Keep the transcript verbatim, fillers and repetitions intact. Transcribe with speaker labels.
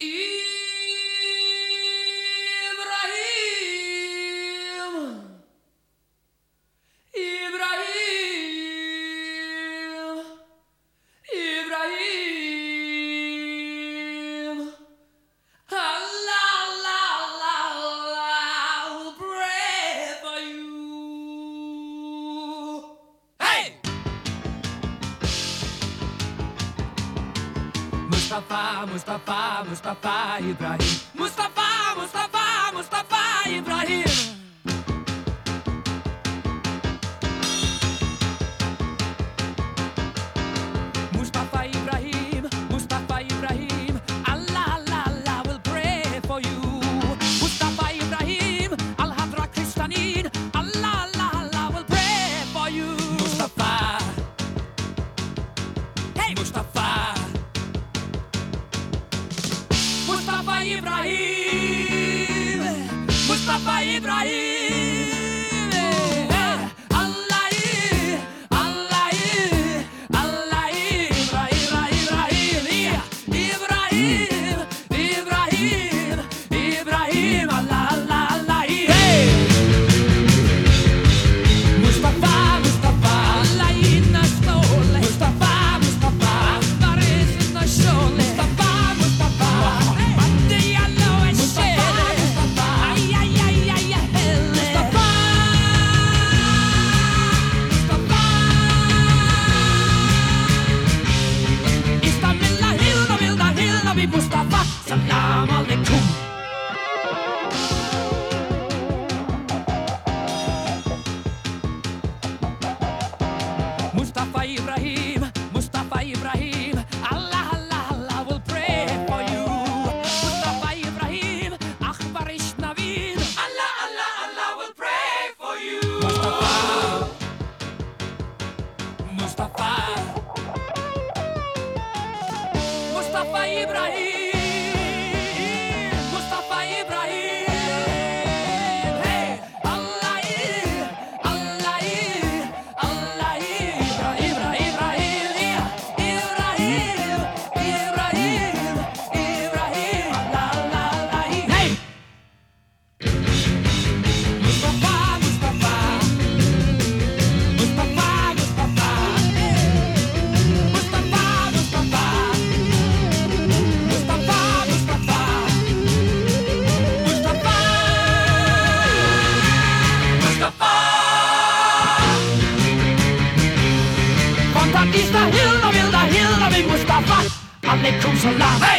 Speaker 1: Mustafa, Mustafa, Mustafa Ibrahim. Mustafa, Mustafa, Mustafa Ibrahim. Mustafa Ibrahim, Mustafa Ibrahim. Allah, Allah, Allah will pray for you. Mustafa Ibrahim, Al-Hadra Kristanin. Allah, Allah, Allah will pray for you. Mustafa, hey Mustafa. Mustafa Ibrahim, Mustafa Ibrahim. Allah, Allah, Allah, Ibrahim, Ibrahim, Ibrahim, Ibrahim, Allah, Allah, Allah. Hey, Mustafa, Mustafa, Allah in the soul. Mustafa, Mustafa, Akbar is in the soul. Mustafa, Mustafa. Mustafa, salam alaikum. Mustafa Ibrahim, Mustafa Ibrahim. Allah, Allah, Allah will pray for you. Mustafa Ibrahim, Akbar Ishnavin. Allah, Allah, Allah will pray for you. Mustafa, Mustafa, Mustafa Ibrahim. Is the hill, the hill, the hill, the Mustafa, alaikum salam.